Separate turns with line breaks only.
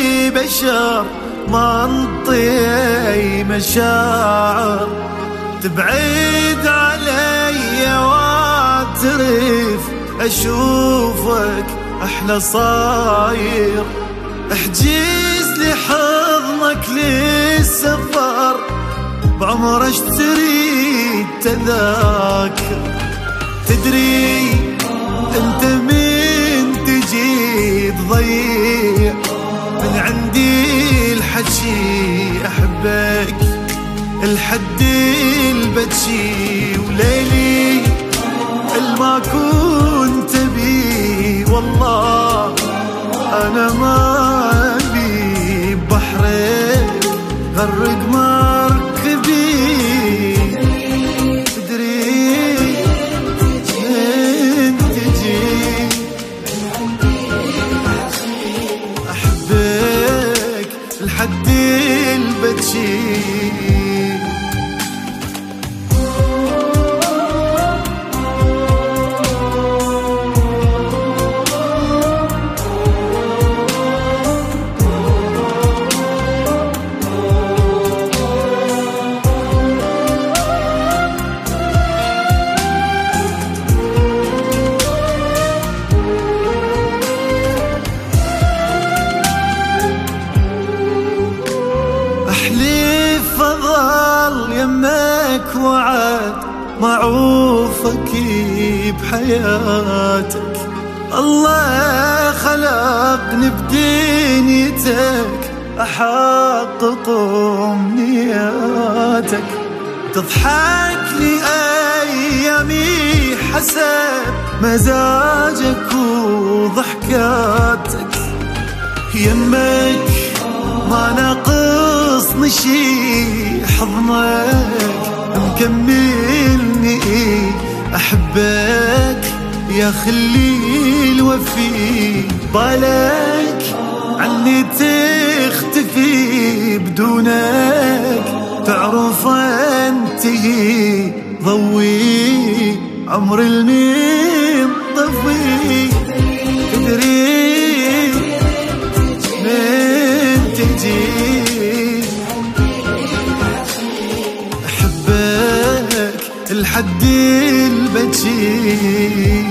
بشر ما انطي مشاعر، تبعد علي واعترف اشوفك احلى صاير، احجز لي حضنك للسفر بعمر اشتري تذاكر، تدري انت من تجي تضيع من عندي الحكي، احبك الحد البتشي وليلي الما كنت بي، والله انا ما ابي بحرك غرق مركبي، تدري من تجي احبك الحد البتشي. احلف اظل يمك وعد معوفك بحياتك، الله خلقني بدنيتك احقق امنياتك، تضحك لي ايامي حسب مزاجك وضحكاتك، يمك ما ناقصني شي حضنك مكملني، احبك يا خليل وفي بالك عني تختفي، بدونك تعرف انتهي ضوي عمر المنطفي، تدري احبك الحد البتشي.